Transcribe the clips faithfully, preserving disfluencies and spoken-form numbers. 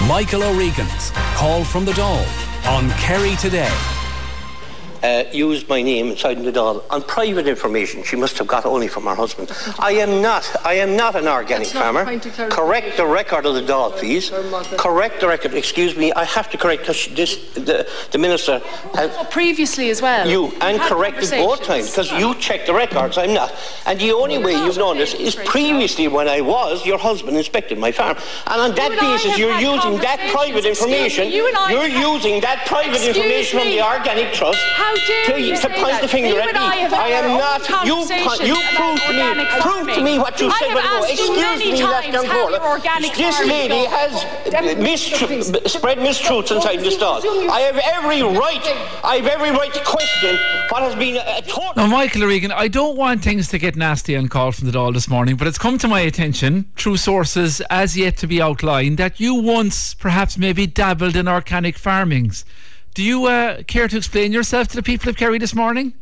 Michael O'Regan's Call from the Dáil on Kerry Today. Uh, used my name inside the Dáil on private information she must have got only from her husband. I am not I am not an organic farmer. Correct the record of the Dáil, please. Correct the record. Excuse me, I have to correct because this the, the minister has, oh, previously as well. You and corrected both times because you checked the records. I'm not. And the only way you've known this is previously when I was your husband inspected my farm. And on that basis you're using that private information. You and I you're using that private information from the Organic Trust. How dare to, you to say point that? the finger you at and me. I, have I am our not. own You, conversation you about prove to me. organic Prove farming. to me what you I said. have When asked you Excuse many me, times left how your organic This farming lady goes. has mistru- spread mistruths inside this Dáil. I have every right. I have every right to question what has been a total. Now, Michael O'Regan, I don't want things to get nasty on Call from the Dáil this morning, but it's come to my attention through sources as yet to be outlined that you once perhaps maybe dabbled in organic farmings. Do you uh, care to explain yourself to the people of Kerry this morning?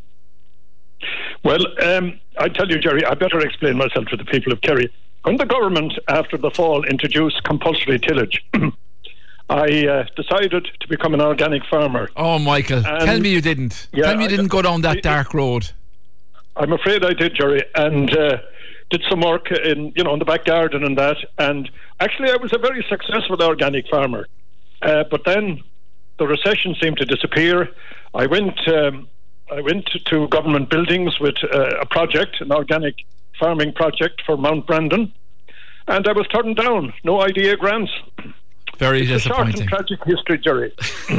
Well, um, I tell you, Jerry, I better explain myself to the people of Kerry. When the government, after the fall, introduced compulsory tillage, I uh, decided to become an organic farmer. Oh, Michael, and tell me you didn't. Yeah, tell me you didn't I, go down that I, dark road. I'm afraid I did, Jerry, and uh, did some work in, you know, in the back garden and that. And actually, I was a very successful organic farmer. Uh, but then the recession seemed to disappear. I went, um, I went to, to government buildings with uh, a project, an organic farming project for Mount Brandon, and I was turned down. No idea grants. Very it's disappointing. A short and tragic history, Jerry.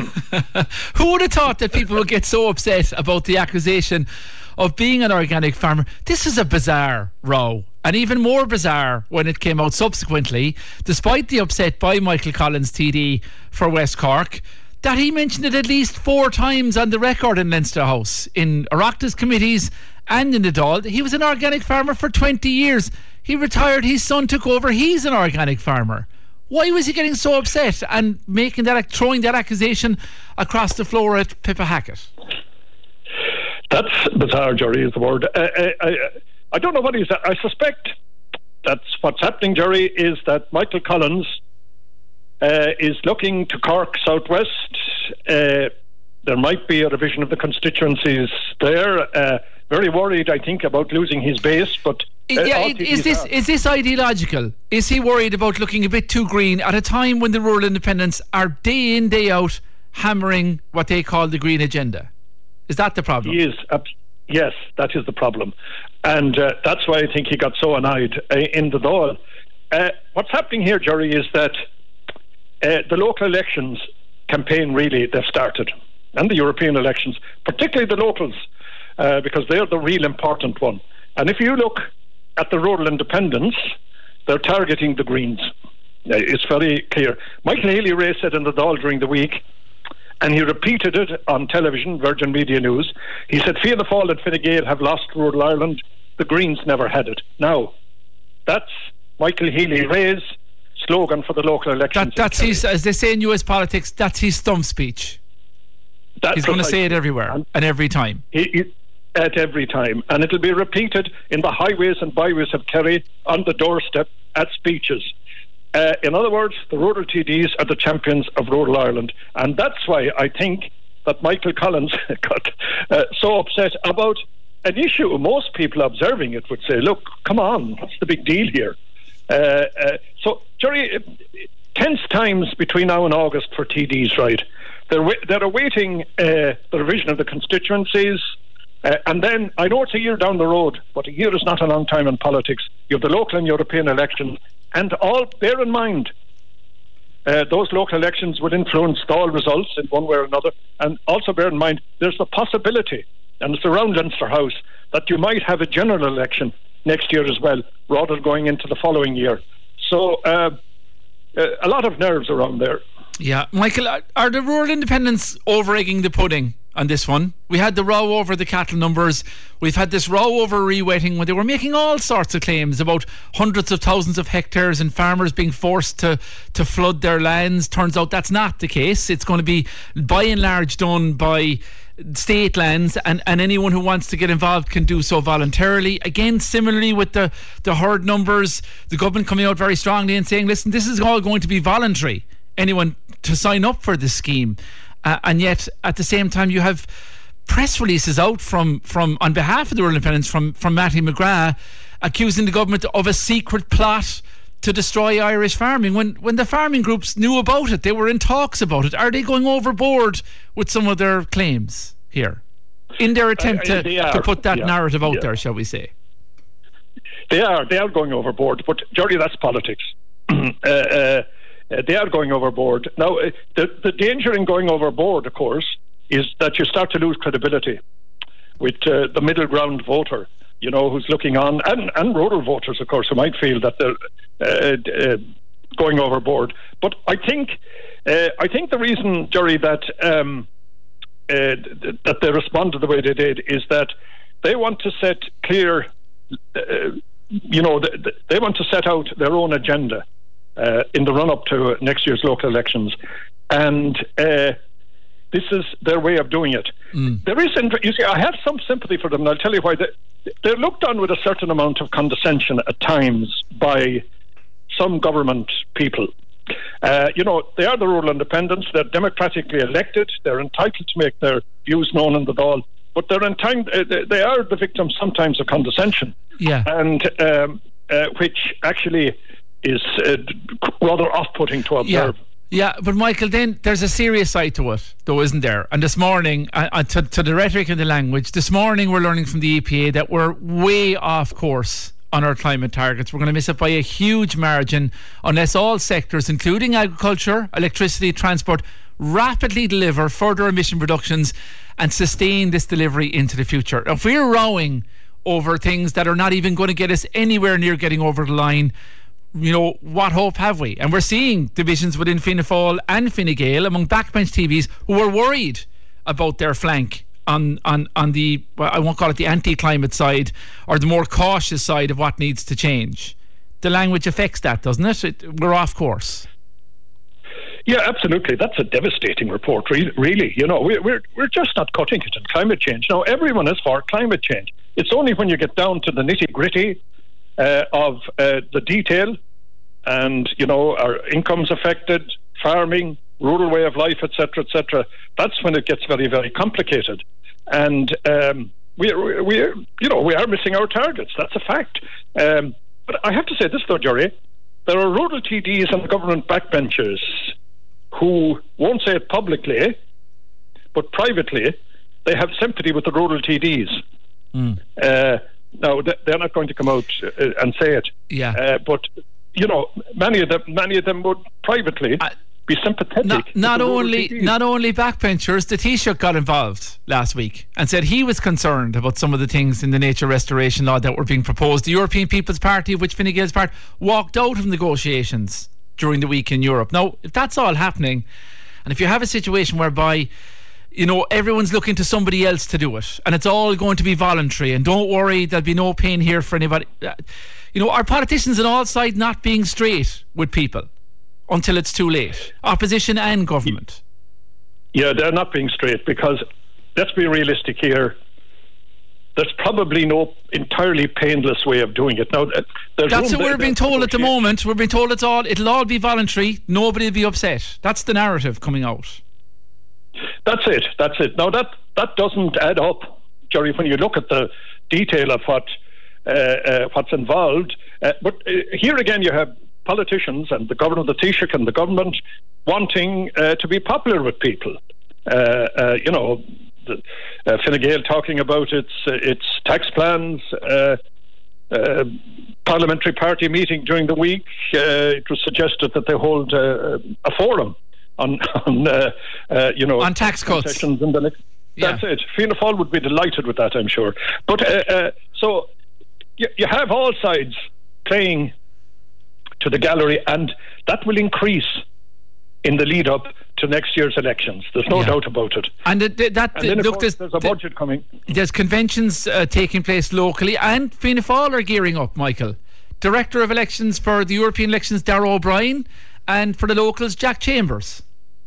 Who would have thought that people would get so upset about the accusation of being an organic farmer? This is a bizarre row, and even more bizarre when it came out subsequently, despite the upset by Michael Collins, T D for West Cork, that he mentioned it at least four times on the record in Leinster House, in Oireachtas committees and in the Dáil. He was an organic farmer for twenty years. He retired, his son took over, he's an organic farmer. Why was he getting so upset and making that, throwing that accusation across the floor at Pippa Hackett? That's bizarre, Jerry, is the word. Uh, I, I, I don't know what he's... I suspect that's what's happening, Jerry, is that Michael Collins uh, is looking to Cork Southwest. Uh, there might be a revision of the constituencies there. Uh, very worried, I think, about losing his base, but... Uh, yeah, is this is this ideological? Is he worried about looking a bit too green at a time when the rural independents are day in, day out hammering what they call the green agenda? Is that the problem? He is. Uh, yes, that is the problem. And uh, that's why I think he got so annoyed uh, in the Dáil. Uh, what's happening here, Jerry, is that uh, the local elections campaign really, they've started. And the European elections, particularly the locals, uh, because they're the real important one. And if you look at the rural independents, they're targeting the Greens. Uh, it's very clear. Michael Healy-Rae said in the Dáil during the week, and he repeated it on television, Virgin Media News, he said, Fianna Fáil and Fine Gael have lost rural Ireland. The Greens never had it. Now, that's Michael Healy-Rae's slogan for the local elections. That, that's his, as they say in U S politics, that's his stump speech. That's He's going to say it everywhere and, and every time. He, he, at every time. And it'll be repeated in the highways and byways of Kerry, on the doorstep, at speeches. Uh, in other words, the rural T Ds are the champions of rural Ireland. And that's why I think that Michael Collins got uh, so upset about an issue. Most people observing it would say, look, come on, what's the big deal here? Uh, uh, so, Jerry, tense times between now and August for T Ds, right? They're, wa- they're awaiting uh, the revision of the constituencies. Uh, and then, I know it's a year down the road, but a year is not a long time in politics. You have the local and European elections. And all, bear in mind, uh, those local elections would influence all results in one way or another. And also bear in mind, there's the possibility, and it's around Leinster House, that you might have a general election next year as well, rather than going into the following year. So, uh, uh, a lot of nerves around there. Yeah. Michael, are, are the rural independents over-egging the pudding on this one? We had the row over the cattle numbers. We've had this row over rewetting when they were making all sorts of claims about hundreds of thousands of hectares and farmers being forced to, to flood their lands. Turns out that's not the case. It's going to be by and large done by state lands, and, and anyone who wants to get involved can do so voluntarily. Again, similarly with the, the herd numbers, the government coming out very strongly and saying, listen, this is all going to be voluntary. anyone to sign up for this scheme. Uh, and yet, at the same time, you have press releases out from, from on behalf of the rural independents from, from Matty McGrath accusing the government of a secret plot to destroy Irish farming. When when the farming groups knew about it, they were in talks about it. Are they going overboard with some of their claims here in their attempt uh, to, to put that yeah, narrative out yeah. there, shall we say? They are. They are going overboard. But, Jerry, that's politics. uh, uh, they are going overboard. Now, uh, the, the danger in going overboard, of course, is that you start to lose credibility with uh, the middle ground voter, you know, who's looking on, and, and rural voters, of course, who might feel that they're uh, uh, going overboard. But I think, uh, I think the reason, Jerry, that um, uh, that they responded the way they did is that they want to set clear, uh, you know, th- th- they want to set out their own agenda uh, in the run-up to next year's local elections, and uh, this is their way of doing it. Mm. There is, you see, I have some sympathy for them, and I'll tell you why. They, they're looked on with a certain amount of condescension at times by some government people. Uh, you know, they are the rural independents. They're democratically elected. They're entitled to make their views known in the Dáil, but they're in time, uh, they are the victims sometimes of condescension. Yeah, and um, uh, which actually is uh, rather off-putting to observe. Yeah. Yeah, but Michael, then there's a serious side to it, though, isn't there? And this morning, uh, to, to the rhetoric and the language, this morning we're learning from the E P A that we're way off course on our climate targets. We're going to miss it by a huge margin unless all sectors, including agriculture, electricity, transport, rapidly deliver further emission reductions and sustain this delivery into the future. If we're rowing over things that are not even going to get us anywhere near getting over the line, you know, what hope have we? And we're seeing divisions within Fianna Fáil and Fine Gael among backbench T Vs who are worried about their flank on, on, on the, well, I won't call it the anti-climate side, or the more cautious side of what needs to change. The language affects that, doesn't it? it we're off course. Yeah, absolutely. That's a devastating report, re- really. You know, we're, we're, we're just not cutting it in climate change. Now, everyone is for climate change. It's only when you get down to the nitty-gritty Uh, of uh, the detail, and you know, our incomes affected, farming, rural way of life, et cetera, et cetera. That's when it gets very, very complicated, and um, we, we, you know, we are missing our targets. That's a fact. Um, but I have to say this, though, Jerry, there are rural T Ds and government backbenchers who won't say it publicly, but privately, they have sympathy with the rural T Ds. Mm. Uh, No, they're not going to come out and say it. Yeah. Uh, but you know, many of them, many of them would privately uh, be sympathetic. Not, not only, not only backbenchers. The Taoiseach got involved last week and said he was concerned about some of the things in the nature restoration law that were being proposed. The European People's Party, of which Fine Gael's part, walked out of negotiations during the week in Europe. Now, if that's all happening, and if you have a situation whereby, you know, everyone's looking to somebody else to do it, and it's all going to be voluntary, and don't worry, there'll be no pain here for anybody. You know, are politicians on all sides not being straight with people until it's too late? Opposition and government. Yeah, they're not being straight, because let's be realistic here. There's probably no entirely painless way of doing it. Now, that's what we're being told at the moment. We're being told it's all it'll all be voluntary. Nobody will be upset. That's the narrative coming out. That's it. That's it. Now that that doesn't add up, Jerry. When you look at the detail of what uh, uh, what's involved, uh, but uh, here again you have politicians and the government, the Taoiseach and the government wanting uh, to be popular with people. Uh, uh, you know, the, uh, Fine Gael talking about its uh, its tax plans. Uh, uh, parliamentary party meeting during the week. Uh, it was suggested that they hold uh, a forum on, on uh, uh, you know, on tax cuts. In the next, yeah. That's it. Fianna Fáil would be delighted with that, I'm sure. But uh, uh, so you, you have all sides playing to the gallery, and that will increase in the lead up to next year's elections. There's no yeah. doubt about it. And it, that and then, look, course, there's, there's a budget coming. There's conventions uh, taking place locally, and Fianna Fáil are gearing up. Michael, Director of Elections for the European elections, Darragh O'Brien, and for the locals, Jack Chambers.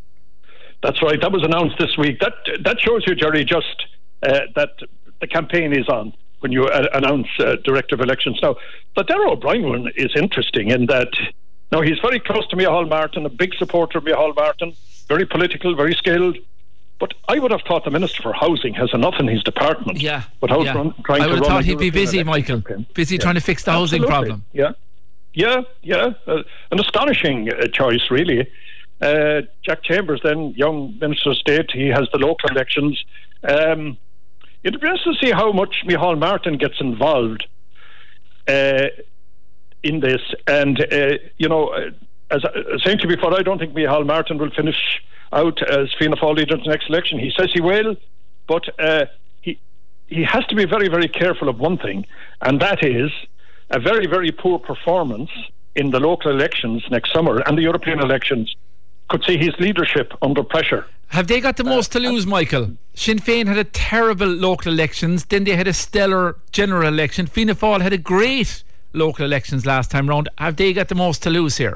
That's right. That was announced this week. That that shows you, Jerry, just uh, that the campaign is on when you uh, announce uh, Director of Elections. Now, the Darragh O'Brien one is interesting in that Now, he's very close to Micheál Martin, a big supporter of Micheál Martin, very political, very skilled. But I would have thought the Minister for Housing has enough in his department. Yeah. Without yeah. run, trying I would to have run thought a he'd be European busy, Michael. campaign. Busy Yeah. trying to fix the housing Absolutely. problem. Yeah. Yeah, yeah. Uh, an astonishing uh, choice, really. Uh, Jack Chambers, then, young Minister of State, he has the local elections. Um, it'll be interesting to see how much Micheál Martin gets involved uh, in this. And, uh, you know, uh, as I was saying to you before, I don't think Micheál Martin will finish out as Fianna Fáil leader in the next election. He says he will, but uh, he he has to be very, very careful of one thing, and that is a very, very poor performance in the local elections next summer and the European elections could see his leadership under pressure. Have they got the most to lose, Michael? Sinn Féin had a terrible local elections, then they had a stellar general election. Fianna Fáil had a great local elections last time round. Have they got the most to lose here?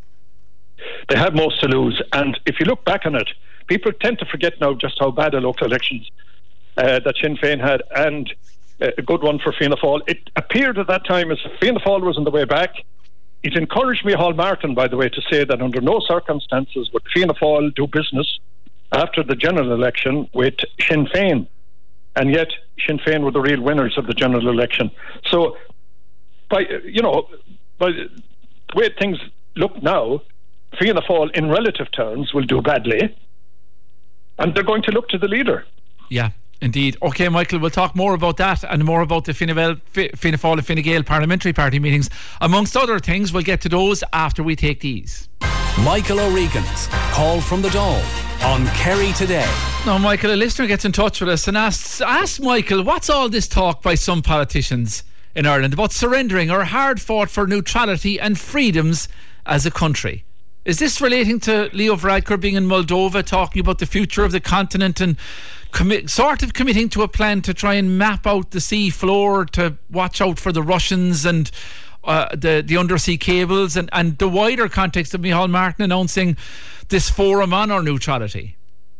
They have most to lose, and if you look back on it, people tend to forget now just how bad the local elections uh, that Sinn Féin had, and uh, a good one for Fianna Fáil. It appeared at that time as if Fianna Fáil was on the way back. It encouraged Micheál Martin, by the way, to say that under no circumstances would Fianna Fáil do business after the general election with Sinn Féin, and yet Sinn Féin were the real winners of the general election. So, by you know, by the way things look now, Fianna Fáil, in relative terms, will do badly, and they're going to look to the leader. Yeah, indeed. OK, Michael, we'll talk more about that and more about the Fianna Fáil and Fine Gael parliamentary party meetings. Amongst other things, we'll get to those after we take these. Michael O'Regan's Call from the Dáil on Kerry Today. Now, Michael, a listener gets in touch with us and asks, asks Michael, what's all this talk by some politicians in Ireland about surrendering our hard fought for neutrality and freedoms as a country? Is this relating to Leo Varadkar being in Moldova, talking about the future of the continent and commi- sort of committing to a plan to try and map out the sea floor to watch out for the Russians and uh, the, the undersea cables, and, and the wider context of Micheál Martin announcing this forum on our neutrality?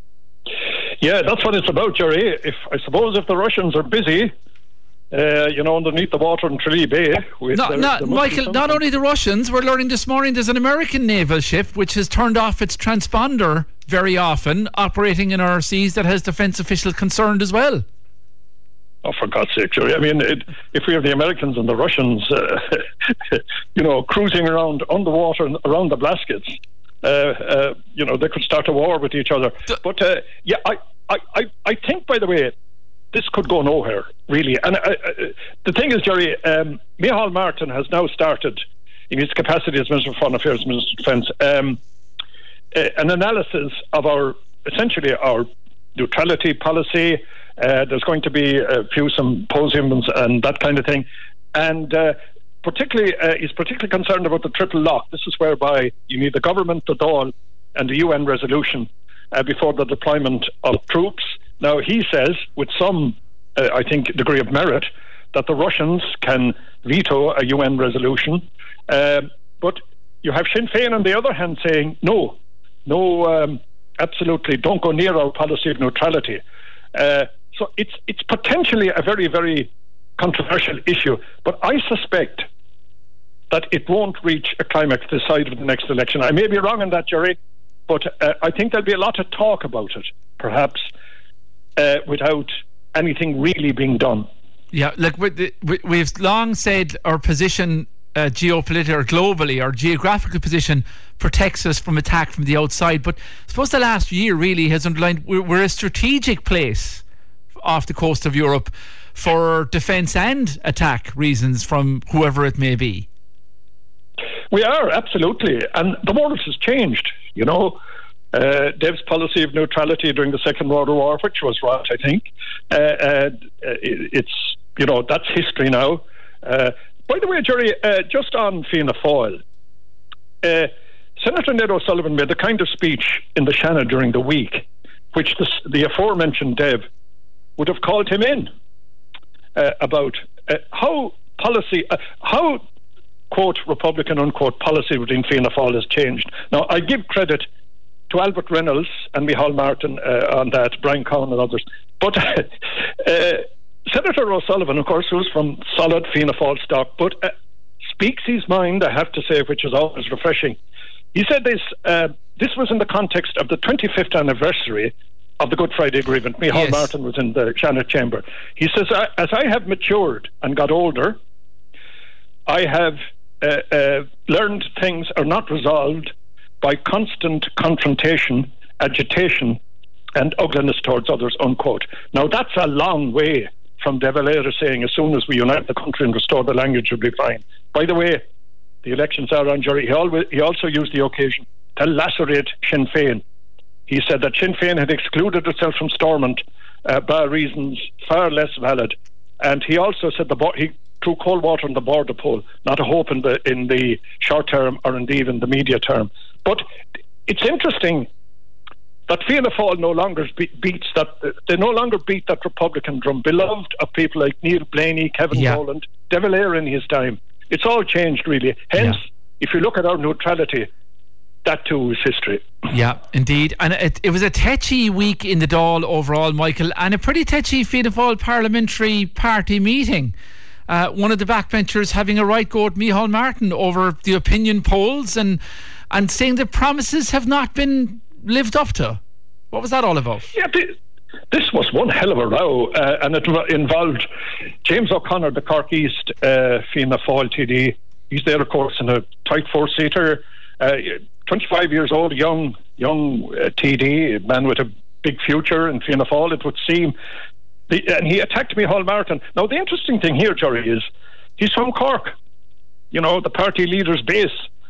Yeah, that's what it's about, Jerry. If I suppose if the Russians are busy, Uh, you know, underneath the water in Tralee Bay. With no, the, no, the Michael, not only the Russians, we're learning this morning there's an American naval ship which has turned off its transponder very often, operating in our seas, that has defence officials concerned as well. Oh, for God's sake, Jerry. I mean, it, if we have the Americans and the Russians, uh, you know, cruising around underwater and around the Blaskets, uh, uh, you know, they could start a war with each other. D- but, uh, yeah, I, I, I, I think, by the way, this could go nowhere, really. And uh, uh, the thing is, Jerry, um, Micheál Martin has now started, in his capacity as Minister for Foreign Affairs, Minister of Defence, um, uh, an analysis of our, essentially, our neutrality policy. Uh, there's going to be a few symposiums and that kind of thing. And uh, particularly, uh, he's particularly concerned about the triple lock. This is whereby you need the government, the Dáil, and the U N resolution uh, before the deployment of troops. Now, he says, with some, uh, I think, degree of merit, that the Russians can veto a U N resolution. Uh, but you have Sinn Féin, on the other hand, saying, no, no, um, absolutely, don't go near our policy of neutrality. Uh, so it's it's potentially a very, very controversial issue. But I suspect that it won't reach a climax this side of the next election. I may be wrong on that, Jerry, but uh, I think there'll be a lot of talk about it, perhaps, Uh, without anything really being done. Yeah, look, we've long said our position uh, geopolitically or globally, our geographical position protects us from attack from the outside, but I suppose the last year really has underlined we're, we're a strategic place off the coast of Europe for defence and attack reasons from whoever it may be. We are, absolutely, and the world has changed, you know. Uh, Dev's policy of neutrality during the Second World War, which was right, I think. Uh, uh, it, it's, you know, that's history now. Uh, by the way, Jerry, uh, just on Fianna Fáil, uh, Senator Ned O'Sullivan made the kind of speech in the Shannon during the week, which the, the aforementioned Dev would have called him in uh, about uh, how policy, uh, how, quote, Republican, unquote, policy within Fianna Fáil has changed. Now, I give credit to Albert Reynolds and Micheál Martin uh, on that, Brian Cowan and others. But uh, Senator O'Sullivan, of course, who's from solid Fianna Fáil stock, but uh, speaks his mind, I have to say, which is always refreshing. He said this, uh, this was in the context of the twenty-fifth anniversary of the Good Friday Agreement. Micheál Yes. Martin was in the Shannon chamber. He says, as I have matured and got older, I have uh, uh, learned things are not resolved by constant confrontation, agitation, and ugliness towards others, unquote. Now, that's a long way from De Valera saying as soon as we unite the country and restore the language, we'll be fine. By the way, the elections are on, Jerry. He, always, he also used the occasion to lacerate Sinn Féin. He said that Sinn Féin had excluded itself from Stormont uh, by reasons far less valid. And he also said the bo- he threw cold water on the border poll, not a hope in the in the short term or indeed in the media term. But it's interesting that Fianna Fáil no longer be- beats that. They no longer beat that Republican drum, beloved of people like Neil Blaney, Kevin Yeah. Rowland, De Valera in his time. It's all changed, really. Hence, Yeah. if you look at our neutrality, that too is history. Yeah, indeed. And it, it was a tetchy week in the Dáil overall, Michael, and a pretty tetchy Fianna Fáil parliamentary party meeting. Uh, one of the backbenchers having a right go at Micheál Martin over the opinion polls and and saying the promises have not been lived up to. What was that all about? Yeah, th- this was one hell of a row, uh, and it involved James O'Connor, the Cork East uh, Fianna Fáil T D. He's there, of course, in a tight four-seater, uh, twenty-five years old, young young uh, T D, a man with a big future in Fianna Fáil, it would seem. The, and he attacked Micheál Martin. Now, the interesting thing here, Jerry, is he's from Cork. You know, the party leader's base.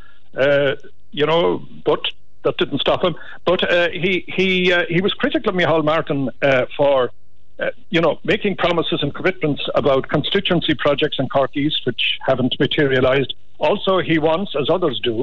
Uh, you know, but that didn't stop him. But uh, he he uh, he was critical of Micheál Martin uh, for uh, you know making promises and commitments about constituency projects in Cork East which haven't materialised. Also, he wants, as others do,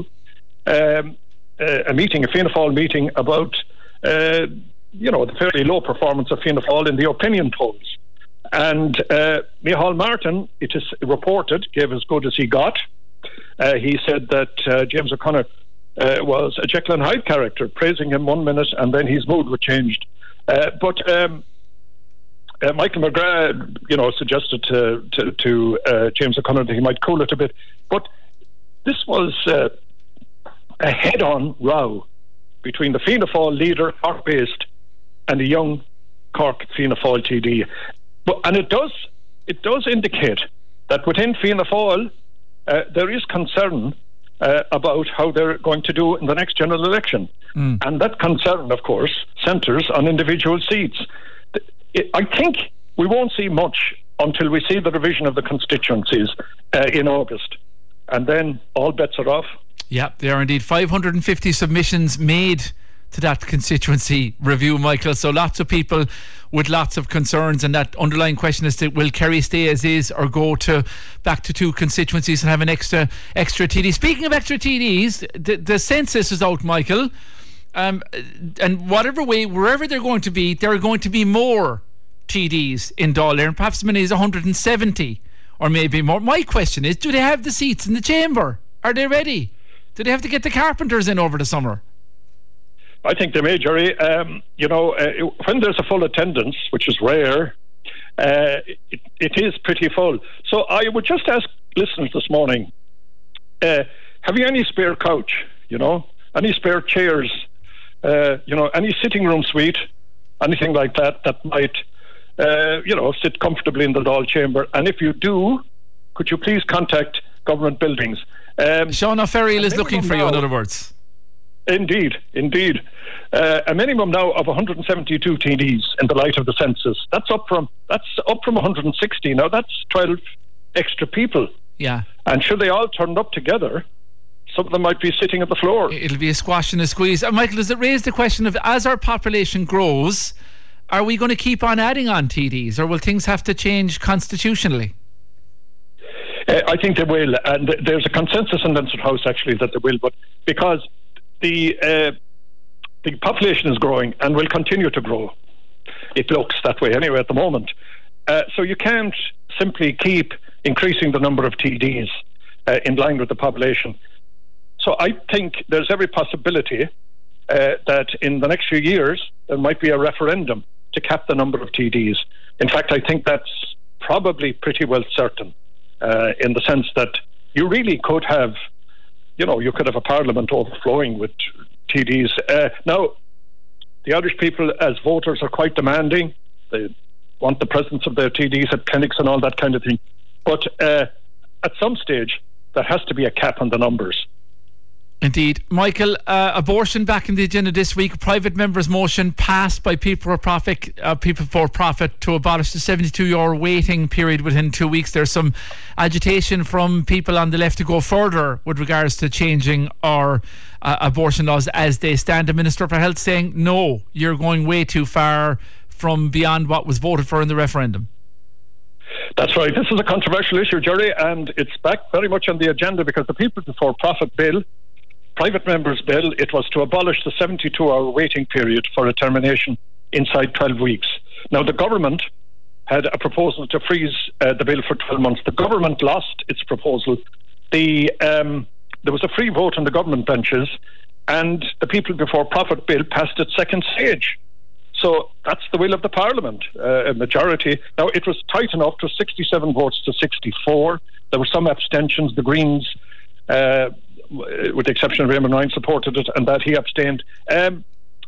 um, uh, a meeting, a Fianna Fáil meeting about uh, you know the fairly low performance of Fianna Fáil in the opinion polls. And uh, Micheál Martin, it is reported, gave as good as he got. Uh, he said that uh, James O'Connor Uh, was a Jekyll and Hyde character, praising him one minute and then his mood was changed. Uh, but um, uh, Michael McGrath, you know, suggested to to, to uh, James O'Connor that he might cool it a bit. But this was uh, a head-on row between the Fianna Fáil leader, Cork-based, and a young Cork Fianna Fáil T D. But and it does it does indicate that within Fianna Fáil uh, there is concern Uh, about how they're going to do in the next general election. Mm. And that concern, of course, centres on individual seats. I think we won't see much until we see the revision of the constituencies uh, in August. And then all bets are off. Yeah, there are indeed five hundred fifty submissions made to that constituency review, Michael. So lots of people with lots of concerns, and that underlying question is that will Kerry stay as is or go to back to two constituencies and have an extra extra T D. Speaking of extra T Ds, the, the census is out, Michael, um, and whatever way, wherever they're going to be, there are going to be more T Ds in Dáil, and perhaps as many as one hundred seventy or maybe more. My question is, do they have the seats in the chamber? Are they ready? Do they have to get the carpenters in over the summer? I think they may, Jerry. Um, you know, uh, when there's a full attendance, which is rare, uh, it, it is pretty full. So I would just ask listeners this morning, uh, have you any spare couch, you know, any spare chairs, uh, you know, any sitting room suite, anything like that that might, uh, you know, sit comfortably in the Dáil chamber? And if you do, could you please contact government buildings? Um, Sean O'Ferrill is looking for now, you, in other words. Indeed, indeed. Uh, a minimum now of one hundred seventy-two T Ds in the light of the census. That's up from that's up from one hundred sixty. Now that's twelve extra people. Yeah. And should they all turn up together, some of them might be sitting at the floor. It'll be a squash and a squeeze. And Michael, does it raise the question of, as our population grows, are we going to keep on adding on T Ds, or will things have to change constitutionally? Uh, I think they will, and there's a consensus in Leinster House actually that they will, but because the uh, the population is growing and will continue to grow. It looks that way anyway at the moment. Uh, so you can't simply keep increasing the number of T Ds uh, in line with the population. So I think there's every possibility uh, that in the next few years there might be a referendum to cap the number of T Ds. In fact, I think that's probably pretty well certain, uh, in the sense that you really could have, you know, you could have a parliament overflowing with T Ds. Uh, now, the Irish people as voters are quite demanding. They want the presence of their T Ds at clinics and all that kind of thing. But uh, at some stage, there has to be a cap on the numbers. Indeed. Michael, uh, abortion back in the agenda this week. Private member's motion passed by People for Profit, uh, People for Profit to abolish the seventy-two hour waiting period within two weeks. There's some agitation from people on the left to go further with regards to changing our uh, abortion laws as they stand. The Minister for Health saying, no, you're going way too far from beyond what was voted for in the referendum. That's right. This is a controversial issue, Jerry, and it's back very much on the agenda because the People for Profit bill, private members' bill, it was to abolish the seventy-two hour waiting period for a termination inside twelve weeks. Now, the government had a proposal to freeze uh, the bill for twelve months. The government lost its proposal. The um, there was a free vote on the government benches, and the People Before Profit bill passed its second stage. So that's the will of the Parliament, uh, a majority. Now, it was tight enough. It was sixty-seven votes to sixty-four. There were some abstentions. The Greens, uh, with the exception of Raymond Ryan, supported it, and that he abstained. Um,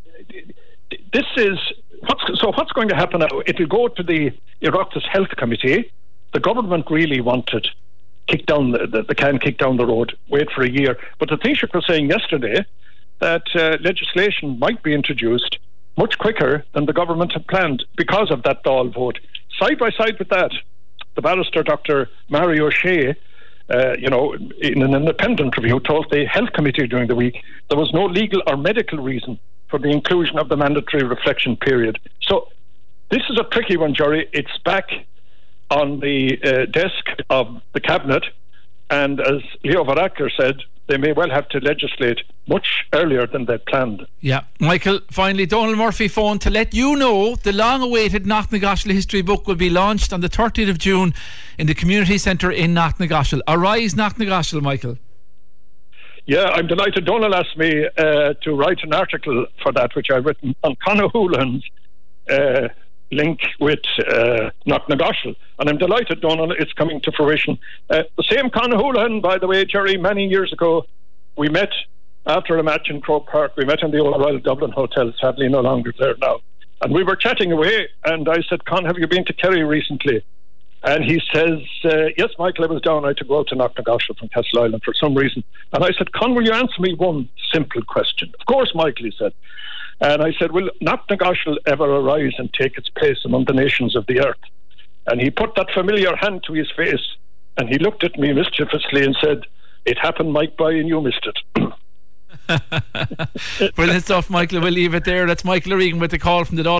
this is what's, so. What's going to happen now? It will go to the Oireachtas Health Committee. The government really wanted kick down the, the, the can kick down the road. Wait for a year. But the Taoiseach was saying yesterday that uh, legislation might be introduced much quicker than the government had planned because of that Dáil vote. Side by side with that, the barrister Doctor Mario O'Shea, uh, you know, in an independent review, told the Health Committee during the week there was no legal or medical reason for the inclusion of the mandatory reflection period. So this is a tricky one, Jerry. It's back on the uh, desk of the Cabinet, and as Leo Varadkar said, they may well have to legislate much earlier than they planned. Yeah. Michael, finally, Donald Murphy phoned to let you know the long-awaited Knocknagoshel history book will be launched on the thirtieth of June in the community centre in Knocknagoshel. Arise Knocknagoshel, Michael. Yeah, I'm delighted. Donald asked me uh, to write an article for that, which I've written on Conor Houlihan's uh, link with uh, Knocknagoshel. And I'm delighted, Donald, it's coming to fruition. Uh, the same Conor Houlihan, by the way, Jerry, many years ago, we met after a match in Croke Park. We met in the old Royal Dublin Hotel, sadly no longer there now. And we were chatting away, and I said, Con, have you been to Kerry recently? And he says, uh, yes, Michael, I was down. I had to go out to Knocknagoshel from Castleisland for some reason. And I said, Con, will you answer me one simple question? Of course, Michael, he said. And I said, will Knocknagoshel ever arise and take its place among the nations of the earth? And he put that familiar hand to his face, and he looked at me mischievously and said, it happened, Mike Boy, and you missed it. Brilliant stuff, Michael. We'll leave it there. That's Michael O'Regan with the call from the Dáil.